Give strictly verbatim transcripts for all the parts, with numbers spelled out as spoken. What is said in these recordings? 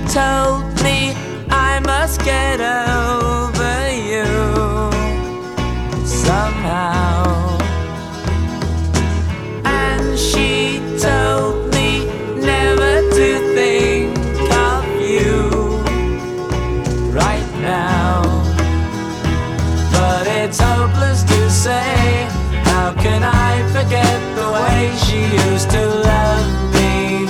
told me I must get over you somehow. And she told me never to think of you right now. But it's hopeless to say, how can I forget the way she used to love me?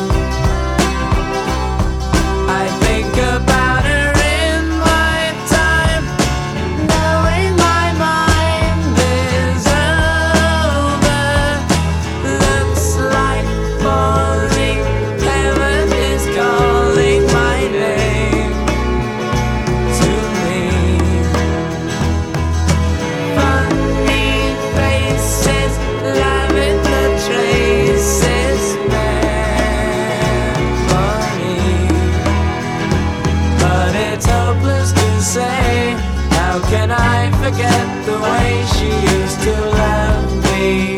I think about her in my time, knowing my mind is over. Looks like falling, heaven is calling my name to me. Funny faces, lavender traces, memory. But it's hopeless to say, how can I forget the way she used to love me?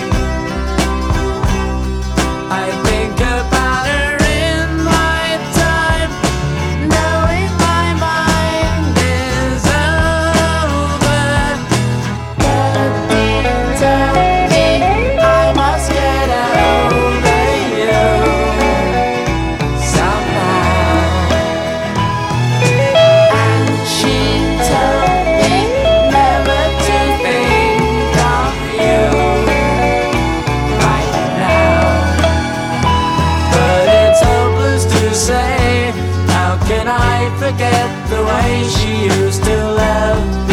I think about her in my time, knowing my mind is over. But deep told me I must get over you somehow. And she told me never to think of you right now. But it's hopeless to say, how can I forget the way she used to love